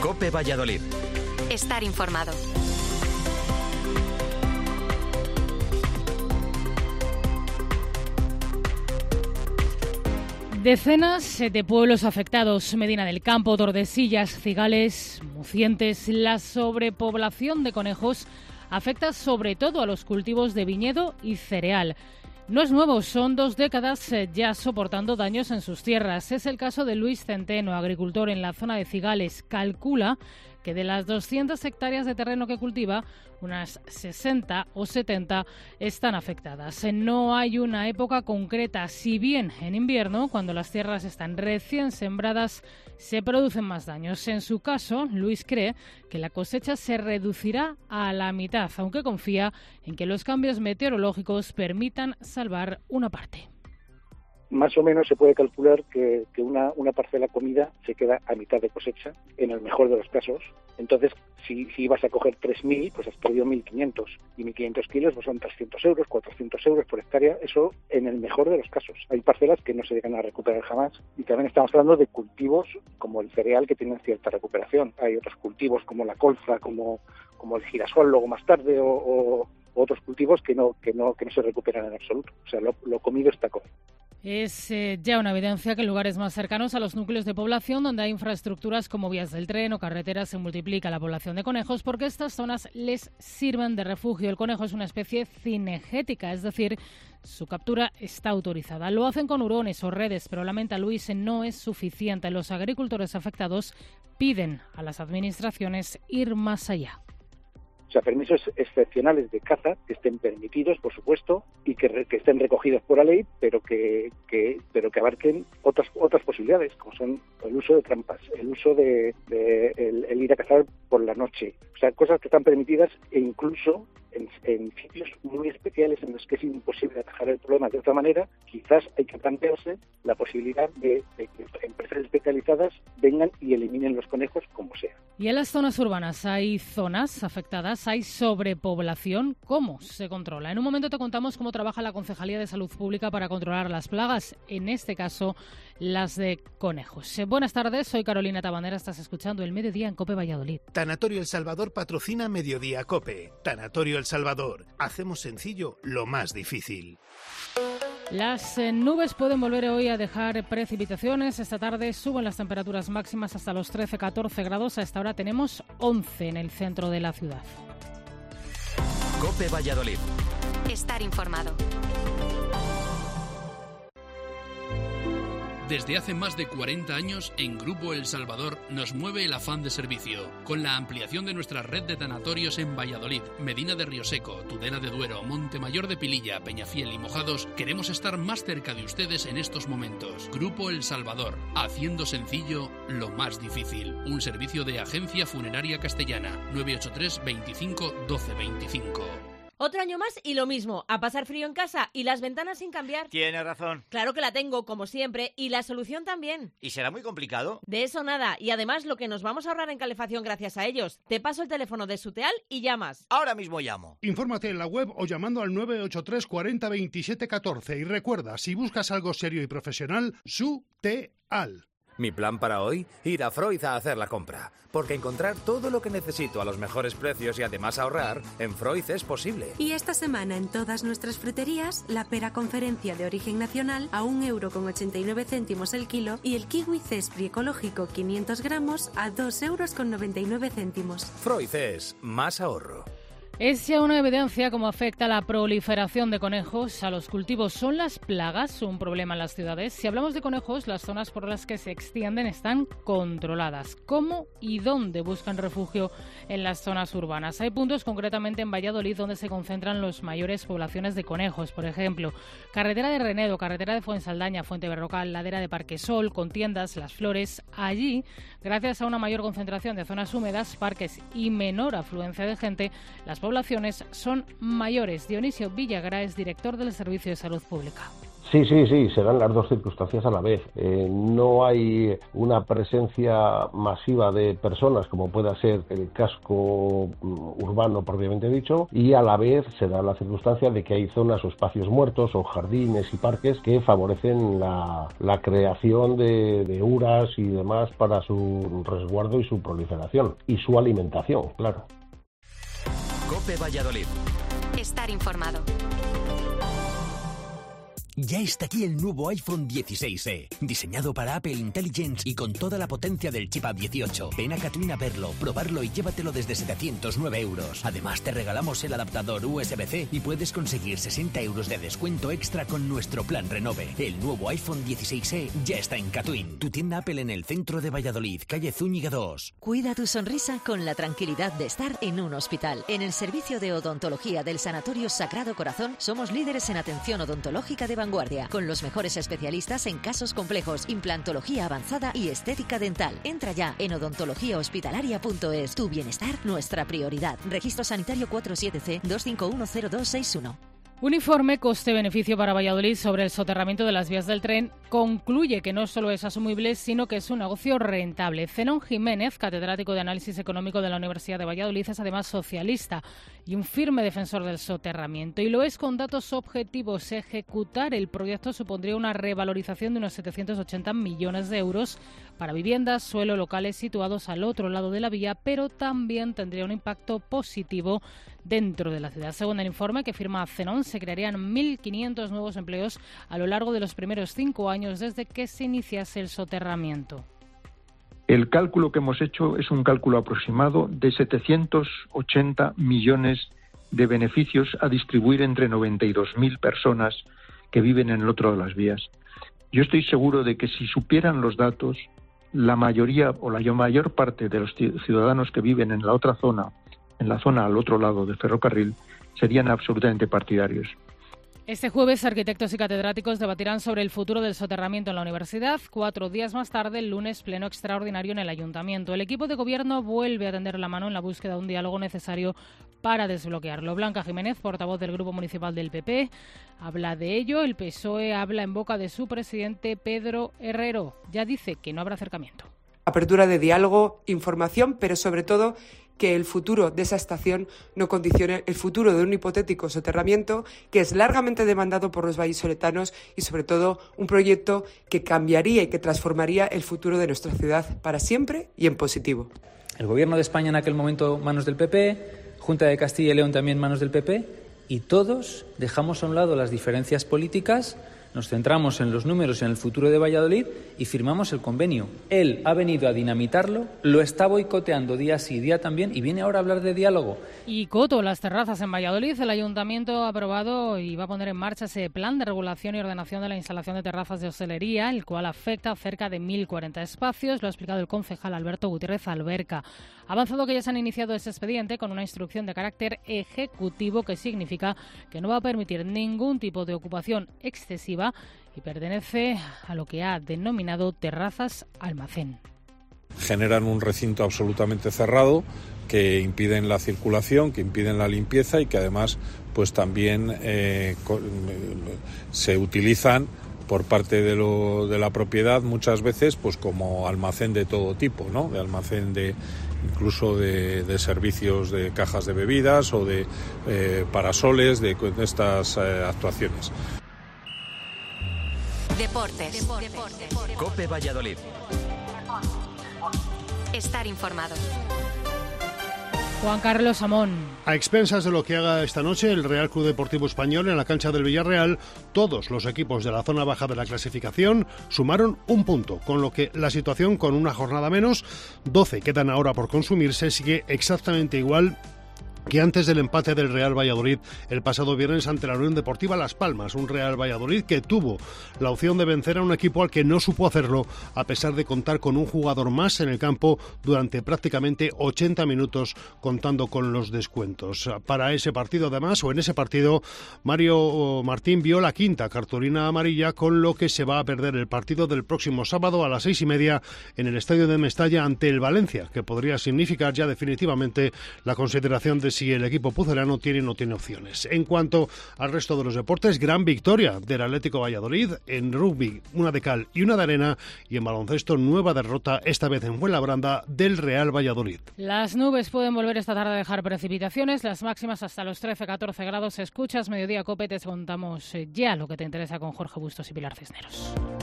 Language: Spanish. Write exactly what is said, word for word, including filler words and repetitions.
COPE Valladolid. Estar informado. Decenas de pueblos afectados: Medina del Campo, Tordesillas, Cigales, Mucientes. La sobrepoblación de conejos afecta sobre todo a los cultivos de viñedo y cereal. No es nuevo, son dos décadas ya soportando daños en sus tierras. Es el caso de Luis Centeno, agricultor en la zona de Cigales. Calcula que de las doscientas hectáreas de terreno que cultiva, unas sesenta o setenta están afectadas. No hay una época concreta, si bien en invierno, cuando las tierras están recién sembradas, se producen más daños. En su caso, Luis cree que la cosecha se reducirá a la mitad, aunque confía en que los cambios meteorológicos permitan salvar una parte. Más o menos se puede calcular que, que una, una parcela comida se queda a mitad de cosecha, en el mejor de los casos. Entonces, si, si ibas a coger tres mil, pues has perdido mil quinientos. Y mil quinientos kilos pues son trescientos euros, cuatrocientos euros por hectárea. Eso en el mejor de los casos. Hay parcelas que no se llegan a recuperar jamás. Y también estamos hablando de cultivos como el cereal, que tienen cierta recuperación. Hay otros cultivos como la colza, como, como el girasol luego más tarde, o, o otros cultivos que no, que no, que no se recuperan en absoluto. O sea, lo, lo comido está comido. Es eh, ya una evidencia que en lugares más cercanos a los núcleos de población, donde hay infraestructuras como vías del tren o carreteras, se multiplica la población de conejos, porque estas zonas les sirven de refugio. El conejo es una especie cinegética, es decir, su captura está autorizada. Lo hacen con hurones o redes, pero lamenta Luis, no es suficiente. Los agricultores afectados piden a las administraciones ir más allá. O sea, permisos excepcionales de caza que estén permitidos, por supuesto, y que, re, que estén recogidos por la ley, pero que, que pero que abarquen otras otras posibilidades, como son el uso de trampas, el uso de, de el, el ir a cazar por la noche. O sea, cosas que están permitidas e incluso en, en sitios muy especiales en los que es imposible atajar el problema de otra manera. Quizás hay que plantearse la posibilidad de, de que empresas especializadas vengan y eliminen los conejos como sea. Y en las zonas urbanas hay zonas afectadas, hay sobrepoblación. ¿Cómo se controla? En un momento te contamos cómo trabaja la Concejalía de Salud Pública para controlar las plagas, en este caso las de conejos. Buenas tardes, soy Carolina Tabanera, estás escuchando El Mediodía en COPE Valladolid. Tanatorio El Salvador patrocina Mediodía COPE. Tanatorio El Salvador. Hacemos sencillo lo más difícil. Las eh, nubes pueden volver hoy a dejar precipitaciones. Esta tarde suben las temperaturas máximas hasta los trece a catorce grados. A esta hora tenemos once en el centro de la ciudad. COPE Valladolid. Estar informado. Desde hace más de cuarenta años, en Grupo El Salvador nos mueve el afán de servicio. Con la ampliación de nuestra red de tanatorios en Valladolid, Medina de Rioseco, Tudela de Duero, Montemayor de Pililla, Peñafiel y Mojados, queremos estar más cerca de ustedes en estos momentos. Grupo El Salvador, haciendo sencillo lo más difícil. Un servicio de Agencia Funeraria Castellana. nueve ocho tres, veinticinco, doce veinticinco. Otro año más y lo mismo, a pasar frío en casa y las ventanas sin cambiar. Tienes razón. Claro que la tengo, como siempre, y la solución también. ¿Y será muy complicado? De eso nada, y además lo que nos vamos a ahorrar en calefacción gracias a ellos. Te paso el teléfono de Suteal y llamas. Ahora mismo llamo. Infórmate en la web o llamando al nueve ocho tres, cuarenta, veintisiete, catorce y recuerda, si buscas algo serio y profesional, Suteal. Mi plan para hoy, ir a Freud a hacer la compra, porque encontrar todo lo que necesito a los mejores precios y además ahorrar, en Freud es posible. Y esta semana en todas nuestras fruterías, la pera conferencia de origen nacional a un euro con ochenta y nueve céntimos el kilo y el kiwi cespri ecológico quinientos gramos a dos euros con noventa y nueve céntimos. Freud es más ahorro. Es ya una evidencia cómo afecta la proliferación de conejos a los cultivos. ¿Son las plagas un problema en las ciudades? Si hablamos de conejos, las zonas por las que se extienden están controladas. ¿Cómo y dónde buscan refugio en las zonas urbanas? Hay puntos, concretamente en Valladolid, donde se concentran las mayores poblaciones de conejos. Por ejemplo, carretera de Renedo, carretera de Fuensaldaña, Fuente Berrocal, ladera de Parquesol, Contiendas, Las Flores. Allí, gracias a una mayor concentración de zonas húmedas, parques y menor afluencia de gente, las poblaciones son mayores. Dionisio Villagra es director del Servicio de Salud Pública. Sí, sí, sí, se dan las dos circunstancias a la vez. Eh, no hay una presencia masiva de personas, como pueda ser el casco urbano propiamente dicho, y a la vez se da la circunstancia de que hay zonas o espacios muertos o jardines y parques que favorecen la, la creación de, de uras y demás para su resguardo y su proliferación, y su alimentación, claro. COPE Valladolid. Estar informado. Ya está aquí el nuevo iPhone dieciséis e, diseñado para Apple Intelligence y con toda la potencia del chip A dieciocho. Ven a Catwin a verlo, probarlo y llévatelo desde setecientos nueve euros. Además te regalamos el adaptador U S B C y puedes conseguir sesenta euros de descuento extra con nuestro plan Renove. El nuevo iPhone dieciséis e ya está en Catwin, tu tienda Apple en el centro de Valladolid, calle Zúñiga dos. Cuida tu sonrisa con la tranquilidad de estar en un hospital. En el servicio de odontología del Sanatorio Sagrado Corazón somos líderes en atención odontológica de vanguardia, con los mejores especialistas en casos complejos, implantología avanzada y estética dental. Entra ya en odontología hospitalaria punto es. Tu bienestar, nuestra prioridad. Registro sanitario cuatro siete C dos cinco uno cero dos seis uno. Un informe coste-beneficio para Valladolid sobre el soterramiento de las vías del tren concluye que no solo es asumible, sino que es un negocio rentable. Zenón Jiménez, catedrático de Análisis Económico de la Universidad de Valladolid, es además socialista y un firme defensor del soterramiento. Y lo es con datos objetivos. Ejecutar el proyecto supondría una revalorización de unos setecientos ochenta millones de euros para viviendas, suelo, locales situados al otro lado de la vía, pero también tendría un impacto positivo dentro de la ciudad. Según el informe que firma Zenón, se crearían mil quinientos nuevos empleos a lo largo de los primeros cinco años desde que se iniciase el soterramiento. El cálculo que hemos hecho es un cálculo aproximado de setecientos ochenta millones de beneficios a distribuir entre noventa y dos mil personas que viven en el otro de las vías. Yo estoy seguro de que si supieran los datos, la mayoría o la mayor parte de los ciudadanos que viven en la otra zona, en la zona al otro lado del ferrocarril, serían absolutamente partidarios. Este jueves, arquitectos y catedráticos debatirán sobre el futuro del soterramiento en la universidad. Cuatro días más tarde, el lunes, pleno extraordinario en el ayuntamiento. El equipo de gobierno vuelve a tender la mano en la búsqueda de un diálogo necesario para desbloquearlo. Blanca Jiménez, portavoz del Grupo Municipal del P P, habla de ello. El P S O E habla en boca de su presidente, Pedro Herrero. Ya dice que no habrá acercamiento. Apertura de diálogo, información, pero sobre todo que el futuro de esa estación no condicione el futuro de un hipotético soterramiento que es largamente demandado por los vallisoletanos y sobre todo un proyecto que cambiaría y que transformaría el futuro de nuestra ciudad para siempre y en positivo. El Gobierno de España en aquel momento manos del P P, Junta de Castilla y León también manos del P P, y todos dejamos a un lado las diferencias políticas, nos centramos en los números y en el futuro de Valladolid y firmamos el convenio. Él ha venido a dinamitarlo, lo está boicoteando día sí, día también, y viene ahora a hablar de diálogo. Y coto, las terrazas en Valladolid. El Ayuntamiento ha aprobado y va a poner en marcha ese plan de regulación y ordenación de la instalación de terrazas de hostelería, el cual afecta a cerca de mil cuarenta espacios. Lo ha explicado el concejal Alberto Gutiérrez Alberca. Ha avanzado que ya se han iniciado ese expediente con una instrucción de carácter ejecutivo que significa que no va a permitir ningún tipo de ocupación excesiva y pertenece a lo que ha denominado terrazas almacén. Generan un recinto absolutamente cerrado que impiden la circulación, que impiden la limpieza y que además pues también eh, se utilizan por parte de, lo, de la propiedad muchas veces pues como almacén de todo tipo, ¿no? De almacén de incluso de, de servicios de cajas de bebidas o de eh, parasoles de, de estas eh, actuaciones. Deportes. Deportes. COPE Valladolid. Estar informado. Juan Carlos Amón. A expensas de lo que haga esta noche el Real Club Deportivo Español en la cancha del Villarreal, todos los equipos de la zona baja de la clasificación sumaron un punto, con lo que la situación, con una jornada menos, doce quedan ahora por consumirse, sigue exactamente igual que antes del empate del Real Valladolid el pasado viernes ante la Unión Deportiva Las Palmas, un Real Valladolid que tuvo la opción de vencer a un equipo al que no supo hacerlo a pesar de contar con un jugador más en el campo durante prácticamente ochenta minutos contando con los descuentos. Para ese partido además, o en ese partido, Mario Martín vio la quinta cartulina amarilla, con lo que se va a perder el partido del próximo sábado a las seis y media en el Estadio de Mestalla ante el Valencia, que podría significar ya definitivamente la consideración de si el equipo pucelano tiene o no tiene opciones. En cuanto al resto de los deportes, gran victoria del Atlético Valladolid. En rugby, una de cal y una de arena. Y en baloncesto, nueva derrota, esta vez en Fuenlabrada, del Real Valladolid. Las nubes pueden volver esta tarde a dejar precipitaciones, las máximas hasta los trece a catorce grados. Escuchas Mediodía Cope, te contamos ya lo que te interesa con Jorge Bustos y Pilar Cisneros.